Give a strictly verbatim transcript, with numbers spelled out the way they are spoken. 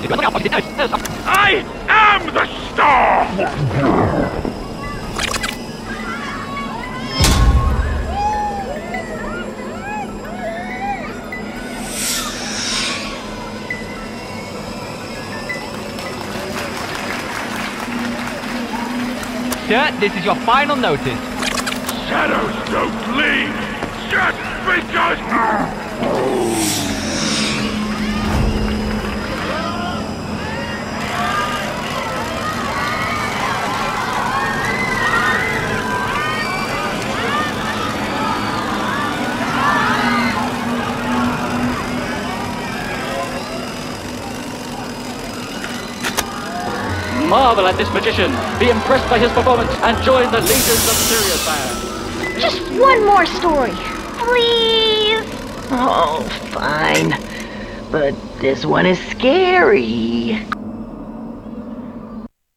I am the star! Sir, this is your final notice. Shadows don't leave just because... Marvel at this magician, be impressed by his performance, and join the legions of Sirius Fire. Just one more story, please. Oh, fine. But this one is scary.